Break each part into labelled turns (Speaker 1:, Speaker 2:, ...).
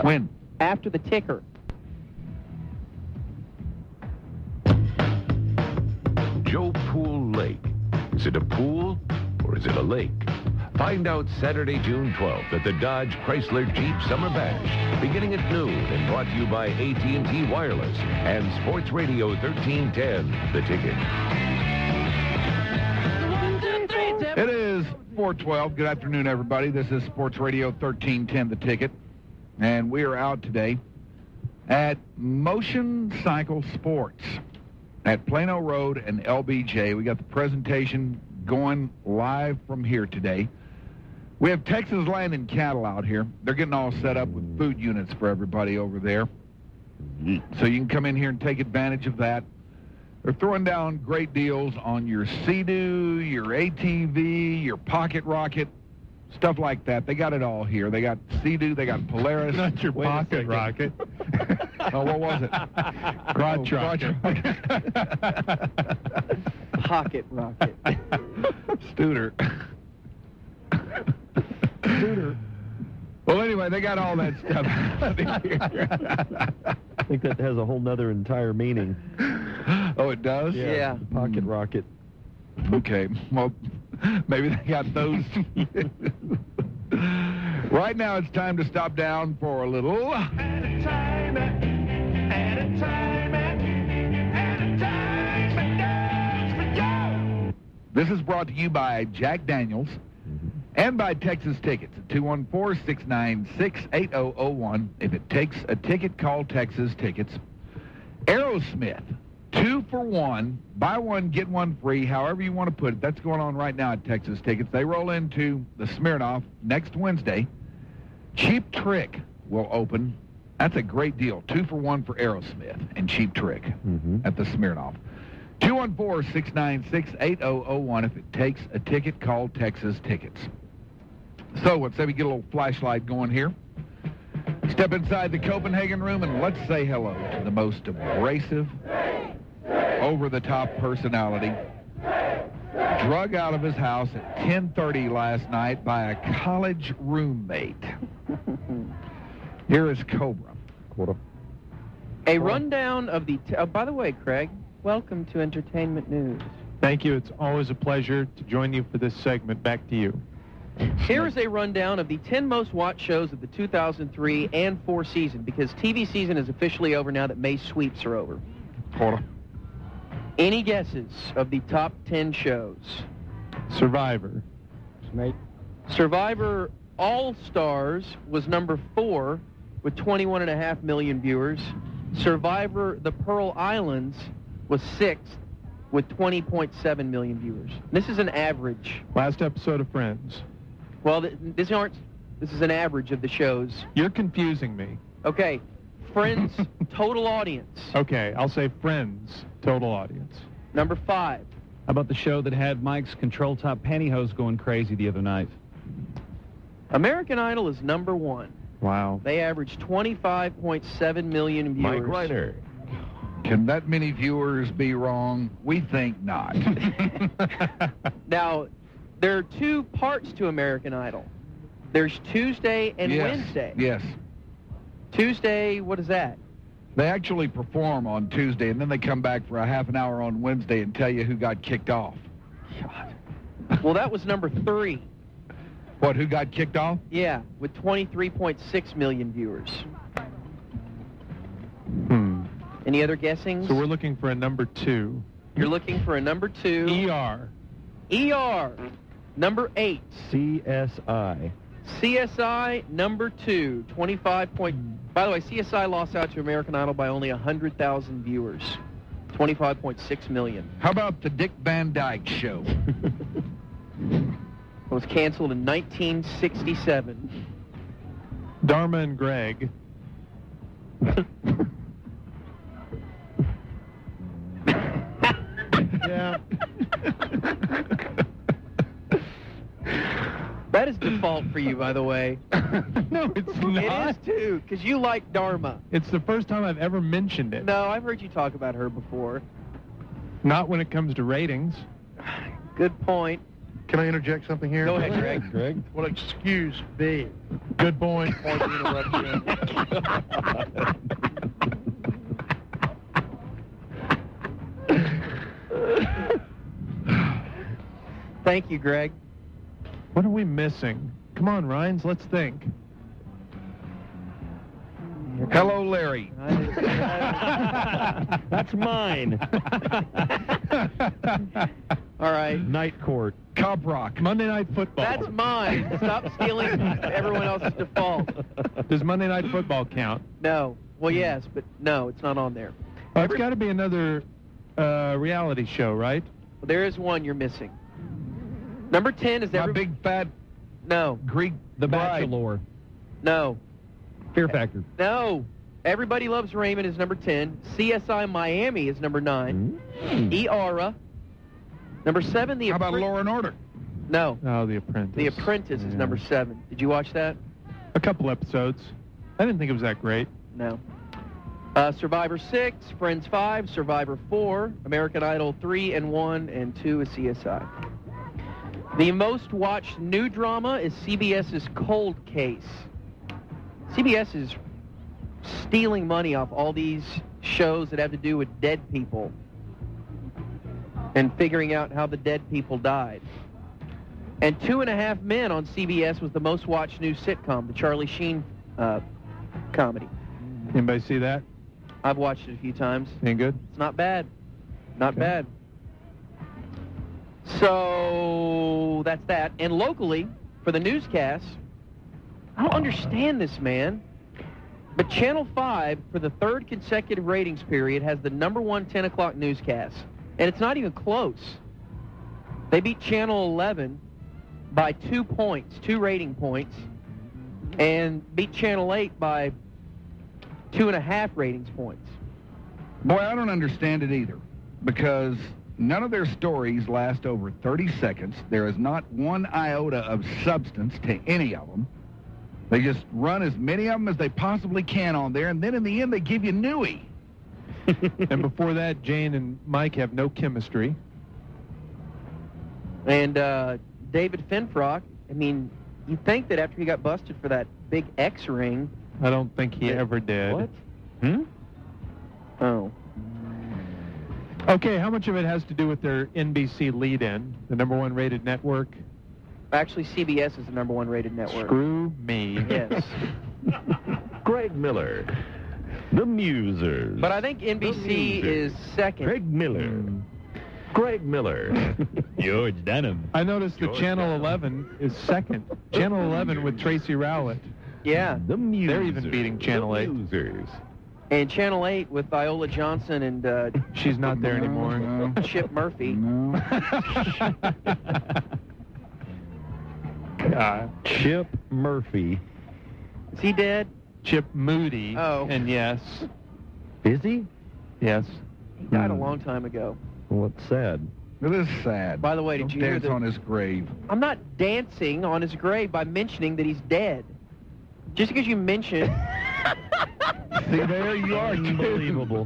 Speaker 1: When?
Speaker 2: After the ticker.
Speaker 3: Joe Pool Lake. Is it a pool or is it a lake? Find out Saturday, June 12th at the Dodge Chrysler Jeep Summer Bash, beginning at noon and brought to you by AT&T Wireless and Sports Radio 1310, The Ticket.
Speaker 1: It is 4:12. Good afternoon, everybody. This is Sports Radio 1310, The Ticket. And we are out today at Motion Cycle Sports at Plano Road and LBJ. We got the presentation going live from here today. We have Texas Land and Cattle out here. They're getting all set up with food units for everybody over there. So you can come in here and take advantage of that. They're throwing down great deals on your Sea-Doo, your ATV, your Pocket Rocket, stuff like that. They got it all here. They got Sea-Doo, they got Polaris.
Speaker 4: Not your Pocket Rocket.
Speaker 1: Oh, what was it?
Speaker 4: Crotch Rocket.
Speaker 2: Pocket Rocket.
Speaker 1: Studer. Well, anyway, they got all that stuff.
Speaker 5: I think that has a whole nother entire meaning.
Speaker 1: Oh, it does?
Speaker 2: Yeah.
Speaker 5: The Pocket Rocket.
Speaker 1: Okay. Well, maybe they got those. Right now, it's time to stop down for a little. This is brought to you by Jack Daniels and by Texas Tickets at 214-696-8001. If it takes a ticket, call Texas Tickets. Aerosmith, 2 for 1, buy one, get one free, however you want to put it. That's going on right now at Texas Tickets. They roll into the Smirnoff next Wednesday. Cheap Trick will open. That's a great deal. 2 for 1 for Aerosmith and Cheap Trick at the Smirnoff. 214-696-8001. If it takes a ticket, call Texas Tickets. So let's say we get a little flashlight going here. Step inside the Copenhagen room and let's say hello to the most abrasive, over-the-top personality, drug out of his house at 10:30 last night by a college roommate. Here is Cobra.
Speaker 2: A rundown of the... by the way, Craig, welcome to Entertainment News.
Speaker 4: Thank you. It's always a pleasure to join you for this segment. Back to you.
Speaker 2: Here is a rundown of the 10 most watched shows of the 2003 and 4 season, because TV season is officially over now that May sweeps are over.
Speaker 1: Hold on.
Speaker 2: Any guesses of the top 10 shows?
Speaker 4: Survivor.
Speaker 2: Survivor All-Stars was number 4 with 21.5 million viewers. Survivor The Pearl Islands was 6th with 20.7 million viewers. This is an average.
Speaker 4: Last episode of Friends.
Speaker 2: Well, this is an average of the shows.
Speaker 4: You're confusing me.
Speaker 2: Okay, Friends total audience.
Speaker 4: Okay, I'll say Friends total audience.
Speaker 2: Number 5.
Speaker 6: How about the show that had Mike's control top pantyhose going crazy the other night?
Speaker 2: American Idol is number 1.
Speaker 4: Wow.
Speaker 2: They averaged 25.7 million viewers.
Speaker 3: Mike Reiner.
Speaker 1: Can that many viewers be wrong? We think not.
Speaker 2: Now, there are 2 parts to American Idol. There's Tuesday and Wednesday.
Speaker 1: Yes.
Speaker 2: Tuesday, what is that?
Speaker 1: They actually perform on Tuesday, and then they come back for a half an hour on Wednesday and tell you who got kicked off.
Speaker 2: God. Well, that was number 3.
Speaker 1: What, who got kicked off?
Speaker 2: Yeah, with 23.6 million viewers. Any other guessings?
Speaker 4: So we're looking for a number 2.
Speaker 2: You're looking for a number 2.
Speaker 4: ER.
Speaker 2: ER, number 8.
Speaker 5: CSI.
Speaker 2: CSI, number 2, 25 point... By the way, CSI lost out to American Idol by only 100,000 viewers. 25.6 million.
Speaker 1: How about the Dick Van Dyke Show?
Speaker 2: It was canceled in 1967.
Speaker 4: Dharma and Greg.
Speaker 2: Yeah. That is default for you, by the way.
Speaker 4: No, it's not.
Speaker 2: It is, too, because you like Dharma.
Speaker 4: It's the first time I've ever mentioned it.
Speaker 2: No, I've heard you talk about her before.
Speaker 4: Not when it comes to ratings.
Speaker 2: Good point.
Speaker 7: Can I interject something here?
Speaker 2: Go ahead, Greg.
Speaker 5: Greg?
Speaker 7: Well, excuse me. Good point. Pardon the interruption.
Speaker 2: Thank you, Greg.
Speaker 4: What are we missing? Come on, Rhines, let's think.
Speaker 1: Hello, Larry.
Speaker 5: That's mine.
Speaker 2: All right.
Speaker 5: Night Court.
Speaker 1: Cub Rock.
Speaker 4: Monday Night Football.
Speaker 2: That's mine. Stop stealing everyone else's default.
Speaker 4: Does Monday Night Football count?
Speaker 2: No. Well, yes, but no, it's not on there.
Speaker 4: Oh, it's got to be another reality show, right?
Speaker 2: There is one you're missing. Number 10 is
Speaker 1: My big fat
Speaker 2: No.
Speaker 1: Greek
Speaker 6: The
Speaker 1: bride.
Speaker 6: Bachelor.
Speaker 2: No.
Speaker 6: Fear Factor.
Speaker 2: No. Everybody Loves Raymond is number 10. CSI Miami is number 9. Eara. Number 7, The
Speaker 1: How about
Speaker 2: Apprentice.
Speaker 1: Law and Order?
Speaker 2: No.
Speaker 4: Oh, The Apprentice.
Speaker 2: The Apprentice is
Speaker 4: Yeah.
Speaker 2: number 7. Did you watch that?
Speaker 4: A couple episodes. I didn't think it was that great.
Speaker 2: No. Survivor 6, Friends 5, Survivor 4, American Idol 3 and 1, and 2 is CSI. The most watched new drama is CBS's Cold Case. CBS is stealing money off all these shows that have to do with dead people and figuring out how the dead people died. And 2.5 Men on CBS was the most watched new sitcom, the Charlie Sheen comedy.
Speaker 4: Anybody see that?
Speaker 2: I've watched it a few times.
Speaker 4: Ain't good?
Speaker 2: It's not bad. Not
Speaker 4: Okay.
Speaker 2: bad. So that's that. And locally, for the newscast, I don't understand this, man. But Channel 5, for the third consecutive ratings period, has the number 1 10 o'clock newscast. And it's not even close. They beat Channel 11 by 2 points, 2 rating points, and beat Channel 8 by 2.5 ratings points.
Speaker 1: Boy, I don't understand it either, because none of their stories last over 30 seconds. There is not one iota of substance to any of them. They just run as many of them as they possibly can on there, and then in the end they give you Newey.
Speaker 4: And before that, Jane and Mike have no chemistry.
Speaker 2: And David Finfrock, I mean, you'd think that after he got busted for that big X ring.
Speaker 4: I don't think he ever did.
Speaker 2: What? Oh.
Speaker 4: Okay, how much of it has to do with their NBC lead-in, the number 1 rated network?
Speaker 2: Actually, CBS is the number 1 rated network.
Speaker 4: Screw me.
Speaker 2: Yes.
Speaker 3: Greg Miller, the Musers.
Speaker 2: But I think NBC is second.
Speaker 3: Greg Miller. Greg Miller.
Speaker 6: George Denham.
Speaker 4: I noticed that
Speaker 3: George
Speaker 4: Channel
Speaker 3: Denham.
Speaker 4: 11 is second. Channel 11 with Tracy Rowlett.
Speaker 2: Yeah.
Speaker 3: The Musers.
Speaker 4: They're even beating Channel 8.
Speaker 3: The Musers.
Speaker 2: And Channel 8 with Viola Johnson and
Speaker 4: She's not there anymore.
Speaker 1: No.
Speaker 2: Chip Murphy.
Speaker 1: No.
Speaker 5: Chip Murphy.
Speaker 2: Is he dead?
Speaker 4: Chip Moody.
Speaker 2: Oh.
Speaker 4: And yes.
Speaker 5: Is he?
Speaker 4: Yes.
Speaker 2: He died a long time ago.
Speaker 5: Well, it's sad.
Speaker 1: It is sad.
Speaker 2: By the way, did
Speaker 1: Don't
Speaker 2: you hear
Speaker 1: dance
Speaker 2: that?
Speaker 1: on his grave.
Speaker 2: I'm not dancing on his grave by mentioning that he's dead. Just because you mention
Speaker 1: See, there you are.
Speaker 5: Unbelievable.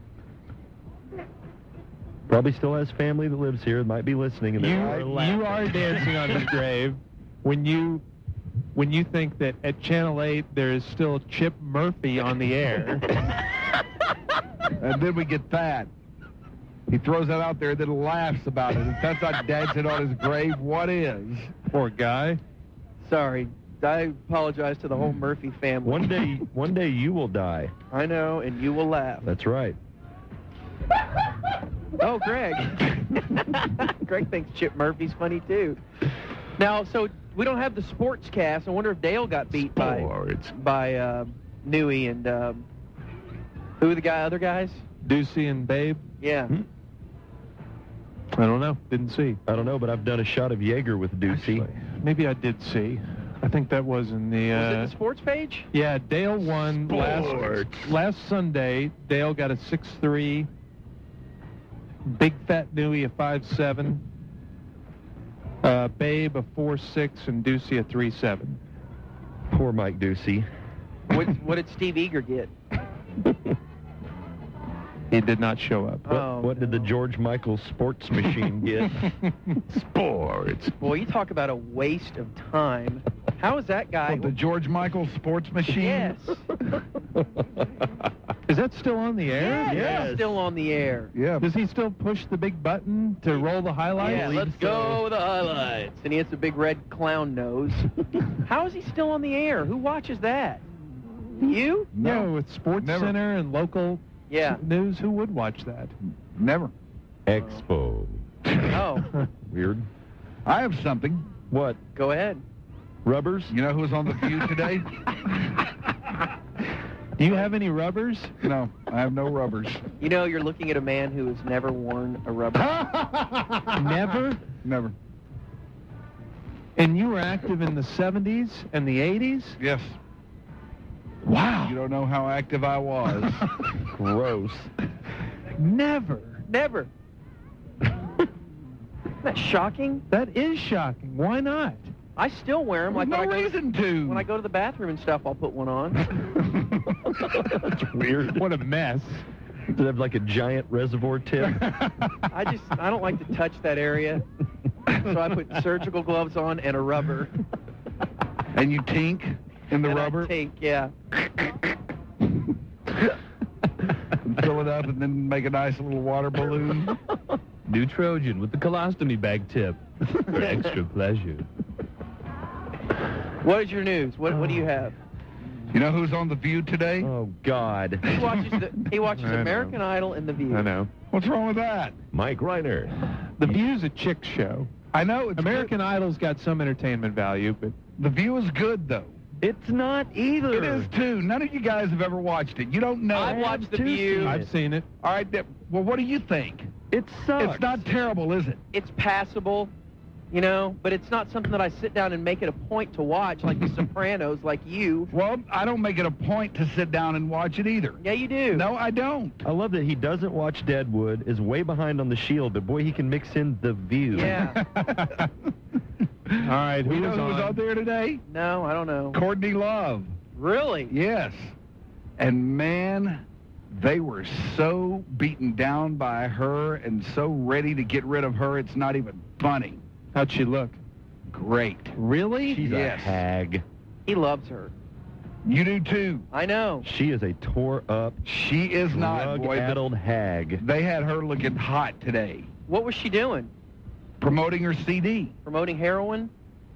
Speaker 5: Probably still has family that lives here, might be listening. And they are
Speaker 4: You
Speaker 5: laughing.
Speaker 4: are dancing on his grave when you think that at Channel 8 there is still Chip Murphy on the air.
Speaker 1: And then we get that. He throws that out there, then laughs about it. If that's not dancing on his grave, what is?
Speaker 4: Poor guy.
Speaker 2: Sorry. I apologize to the whole Murphy family.
Speaker 5: One day you will die.
Speaker 2: I know, and you will laugh.
Speaker 5: That's right.
Speaker 2: Oh, Greg. Greg thinks Chip Murphy's funny, too. Now, so we don't have the sports cast. I wonder if Dale got beat by Newey and who are the other guys?
Speaker 4: Ducey and Babe.
Speaker 2: Yeah.
Speaker 4: I don't know. Didn't see.
Speaker 5: I don't know, but I've done a shot of Jaeger with Ducey.
Speaker 4: Maybe I did see. I think that was in the...
Speaker 2: Was it the sports page?
Speaker 4: Yeah, Dale won last Sunday. Dale got a 6'3". Big Fat Newey a 5'7". Babe a 4'6", and Ducey a 3'7".
Speaker 5: Poor Mike Ducey.
Speaker 2: What did Steve Eager get?
Speaker 4: He did not show up.
Speaker 5: What did the George Michael sports machine get?
Speaker 3: Sports.
Speaker 2: Boy, you talk about a waste of time. How is that guy?
Speaker 1: What, the George Michael sports machine?
Speaker 2: Yes.
Speaker 4: Is that still on the air?
Speaker 2: Yes. Still on the air.
Speaker 1: Yeah.
Speaker 4: Does he still push the big button to roll the highlights?
Speaker 2: Yeah, let's go with the highlights. And he has a big red clown nose. How is he still on the air? Who watches that? You?
Speaker 4: No, with Sports
Speaker 1: Never.
Speaker 4: Center and local
Speaker 2: Yeah.
Speaker 4: news, who would watch that?
Speaker 1: Never.
Speaker 5: Expo.
Speaker 2: Oh,
Speaker 5: Weird.
Speaker 1: I have something.
Speaker 5: What?
Speaker 2: go ahead.
Speaker 5: Rubbers?
Speaker 1: You know who was on The View today?
Speaker 4: Do you have any rubbers?
Speaker 1: No, I have no rubbers.
Speaker 2: You know, you're looking at a man who has never worn a rubber.
Speaker 4: Never?
Speaker 1: Never.
Speaker 4: And you were active in the 70s and the 80s?
Speaker 1: Yes.
Speaker 4: Wow.
Speaker 1: You don't know how active I was.
Speaker 5: Gross.
Speaker 4: Never.
Speaker 2: Never. Isn't that shocking?
Speaker 4: That is shocking. Why not?
Speaker 2: I still wear them. Like
Speaker 1: no
Speaker 2: when I go
Speaker 1: reason to.
Speaker 2: when I go to the bathroom and stuff, I'll put one on.
Speaker 5: That's weird.
Speaker 4: What a mess.
Speaker 5: Does it have like a giant reservoir tip?
Speaker 2: I don't like to touch that area, so I put surgical gloves on and a rubber.
Speaker 1: And you tink in the
Speaker 2: And I
Speaker 1: rubber,
Speaker 2: think, yeah.
Speaker 1: fill it up, and then make a nice little water balloon.
Speaker 6: New Trojan with the colostomy bag tip for extra pleasure.
Speaker 2: What is your news? What do you have?
Speaker 1: You know who's on The View today?
Speaker 5: Oh, God.
Speaker 2: He watches
Speaker 4: I know.
Speaker 2: American Idol and The View.
Speaker 4: I know.
Speaker 1: What's wrong with that?
Speaker 3: Mike Reiner.
Speaker 4: The View's a chick show.
Speaker 1: I know it's
Speaker 4: American Idol's got some entertainment value, but
Speaker 1: good. The View is good, though.
Speaker 5: It's not either.
Speaker 1: It is, too. None of you guys have ever watched it. You don't know.
Speaker 2: I watched The View.
Speaker 4: I've seen it.
Speaker 1: All right, well, what do you think?
Speaker 5: It sucks.
Speaker 1: It's not terrible, is it?
Speaker 2: It's passable, you know, but it's not something that I sit down and make it a point to watch like The Sopranos, like you.
Speaker 1: Well, I don't make it a point to sit down and watch it either.
Speaker 2: Yeah, you do.
Speaker 1: No, I don't.
Speaker 5: I love that he doesn't watch Deadwood, is way behind on The Shield, but boy, he can mix in The View.
Speaker 2: Yeah.
Speaker 4: All right,
Speaker 1: You
Speaker 4: who
Speaker 1: know
Speaker 4: was
Speaker 1: who was
Speaker 4: on?
Speaker 1: out there today?
Speaker 2: No, I don't know.
Speaker 1: Courtney Love.
Speaker 2: Really?
Speaker 1: Yes. And man, they were so beaten down by her and so ready to get rid of her, it's not even funny.
Speaker 4: How'd she look?
Speaker 1: Great.
Speaker 4: Really?
Speaker 5: She's
Speaker 1: Yes.
Speaker 5: a hag.
Speaker 2: He loves her.
Speaker 1: You do too.
Speaker 2: I know.
Speaker 5: She is a tore-up,
Speaker 1: She is not, boy. but
Speaker 5: drug-addled hag.
Speaker 1: They had her looking hot today,
Speaker 2: What was she doing?
Speaker 1: promoting her CD.
Speaker 2: Promoting heroin?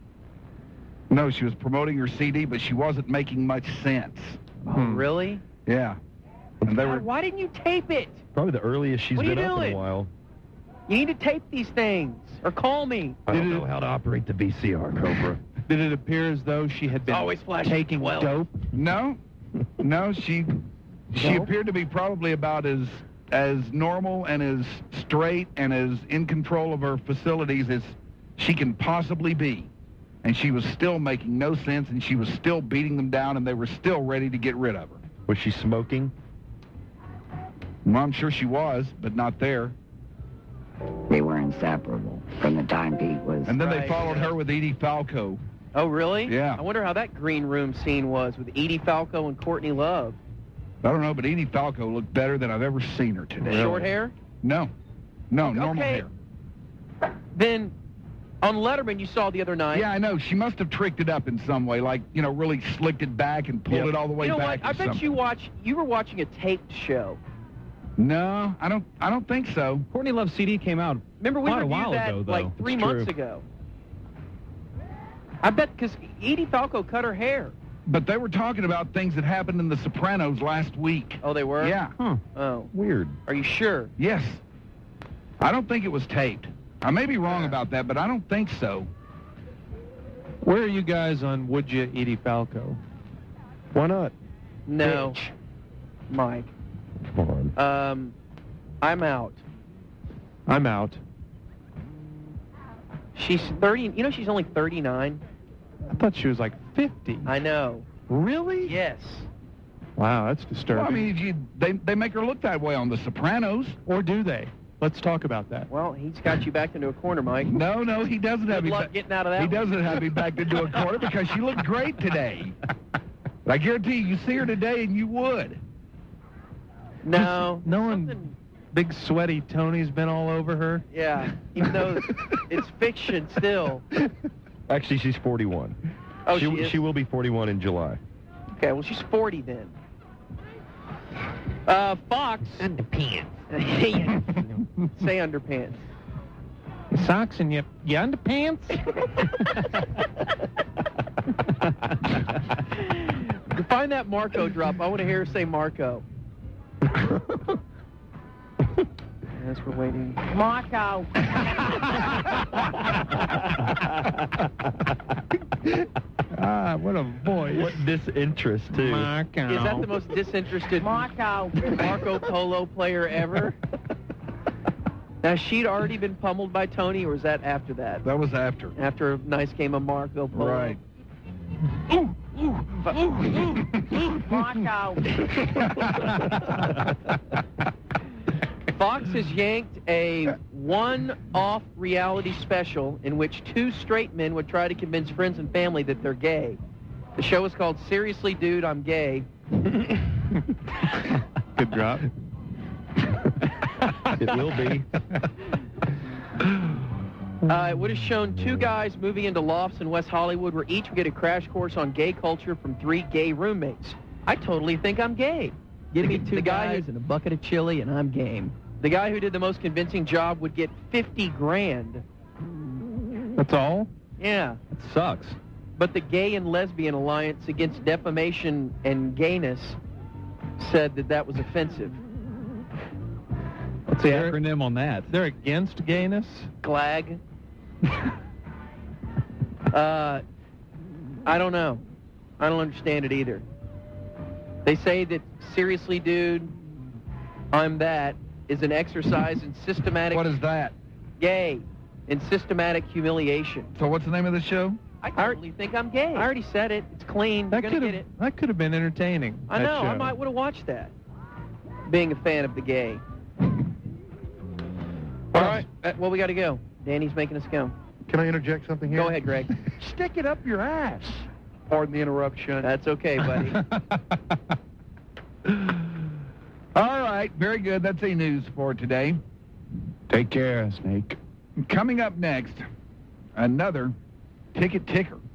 Speaker 1: No, she was promoting her CD, but she wasn't making much sense.
Speaker 2: Oh,
Speaker 4: Hmm.
Speaker 2: really?
Speaker 1: Yeah. And they
Speaker 2: God,
Speaker 1: were.
Speaker 2: why didn't you tape it?
Speaker 5: Probably the earliest she's
Speaker 2: What are you
Speaker 5: been up in
Speaker 2: doing?
Speaker 5: a while.
Speaker 2: You need to tape these things. Or call me.
Speaker 5: I don't know how to operate the VCR, Cobra.
Speaker 4: Did it appear as though she had been
Speaker 2: Always flashing
Speaker 4: taking
Speaker 2: 12.
Speaker 4: dope?
Speaker 1: No, no, she
Speaker 2: No?
Speaker 1: appeared to be probably about as normal and as straight and as in control of her facilities as she can possibly be. And she was still making no sense, and she was still beating them down, and they were still ready to get rid of her.
Speaker 5: Was she smoking?
Speaker 1: Well, I'm sure she was, but not there.
Speaker 8: They were inseparable from the time Pete was.
Speaker 1: And then they
Speaker 2: Right,
Speaker 1: followed
Speaker 2: yeah.
Speaker 1: her with Edie Falco.
Speaker 2: Oh, really?
Speaker 1: Yeah.
Speaker 2: I wonder how that green room scene was with Edie Falco and Courtney Love.
Speaker 1: I don't know, but Edie Falco looked better than I've ever seen her today.
Speaker 2: Short hair?
Speaker 1: No, normal
Speaker 2: Okay.
Speaker 1: hair.
Speaker 2: Then on Letterman you saw the other night.
Speaker 1: Yeah, I know. She must have tricked it up in some way, like, really slicked it back and pulled
Speaker 5: Yep.
Speaker 1: it all the way
Speaker 2: You know
Speaker 1: back.
Speaker 2: what? I
Speaker 1: or
Speaker 2: bet
Speaker 1: something.
Speaker 2: you were watching a taped show.
Speaker 1: No, I don't think so.
Speaker 6: Courtney Love's CD came out
Speaker 2: Remember we
Speaker 6: quite a
Speaker 2: reviewed
Speaker 6: while
Speaker 2: that
Speaker 6: ago, though.
Speaker 2: like 3
Speaker 5: It's
Speaker 2: months
Speaker 5: true.
Speaker 2: ago. I bet because Edie Falco cut her hair.
Speaker 1: But they were talking about things that happened in The Sopranos last week.
Speaker 2: Oh, they were?
Speaker 1: Yeah.
Speaker 5: Huh.
Speaker 2: Oh.
Speaker 5: Weird.
Speaker 2: Are you sure?
Speaker 1: Yes. I don't think it was taped. I may be wrong about that, but I don't think so.
Speaker 4: Where are you guys on Would You, Edie Falco?
Speaker 5: Why not?
Speaker 2: No. Mike.
Speaker 5: Come on.
Speaker 2: I'm out.
Speaker 4: I'm out.
Speaker 2: She's 30. You know she's only 39?
Speaker 4: I thought she was like 50.
Speaker 2: I know.
Speaker 4: Really?
Speaker 2: Yes.
Speaker 4: Wow, that's disturbing.
Speaker 1: Well, I mean, they make her look that way on The Sopranos.
Speaker 4: Or do they? Let's talk about that.
Speaker 2: Well, he's got you backed into a corner, Mike.
Speaker 1: No, he doesn't have
Speaker 2: Good
Speaker 1: me.
Speaker 2: luck getting out of that
Speaker 1: He
Speaker 2: one.
Speaker 1: doesn't have me backed into a corner because she looked great today. But I guarantee you see her today and you would.
Speaker 2: No.
Speaker 4: Knowing big sweaty Tony's been all over her.
Speaker 2: Yeah, even though it's fiction still.
Speaker 5: Actually, she's 41.
Speaker 2: Oh, she is?
Speaker 5: She will be 41 in July.
Speaker 2: Okay, well, she's 40 then. Fox.
Speaker 8: Underpants.
Speaker 2: Say underpants.
Speaker 4: Socks and your underpants?
Speaker 2: Find that Marco drop. I want to hear her say Marco. As we're waiting.
Speaker 8: Marco.
Speaker 4: What a voice.
Speaker 5: What disinterest, too.
Speaker 4: Marco.
Speaker 2: Is that the most disinterested Marco Polo player ever? Now, she'd already been pummeled by Tony, or was that after that?
Speaker 1: That was after.
Speaker 2: After a nice game of Marco Polo.
Speaker 1: Right.
Speaker 8: Marco.
Speaker 2: Fox has yanked a one-off reality special in which two straight men would try to convince friends and family that they're gay. The show is called Seriously Dude, I'm Gay.
Speaker 4: Good drop.
Speaker 5: It will be.
Speaker 2: It would have shown two guys moving into lofts in West Hollywood where each would get a crash course on gay culture from three gay roommates. I totally think I'm gay.
Speaker 9: Give me two guys and a bucket of chili, and I'm game.
Speaker 2: The guy who did the most convincing job would get 50 grand.
Speaker 4: That's all?
Speaker 2: Yeah.
Speaker 6: It sucks.
Speaker 2: But the Gay and Lesbian Alliance Against Defamation and Gayness said that that was offensive.
Speaker 6: What's the acronym on that?
Speaker 4: They're against gayness?
Speaker 2: GLAG. I don't know. I don't understand it either. They say that Seriously Dude, I'm That is an exercise in systematic...
Speaker 1: What is that?
Speaker 2: Gay. In systematic humiliation.
Speaker 1: So what's the name of the show?
Speaker 2: I totally think I'm gay. I already said it. It's clean. You're going to get it.
Speaker 4: That could have been entertaining.
Speaker 2: I
Speaker 4: that
Speaker 2: know.
Speaker 4: show.
Speaker 2: I might would have watched that. Being a fan of the gay. All right. Well, we got to go. Danny's making us go.
Speaker 7: Can I interject something here?
Speaker 2: Go ahead, Greg.
Speaker 7: Stick it up your ass. Pardon the interruption.
Speaker 2: That's okay, buddy.
Speaker 1: All right, very good. That's a news for today.
Speaker 3: Take care, Snake.
Speaker 1: Coming up next, another ticket ticker.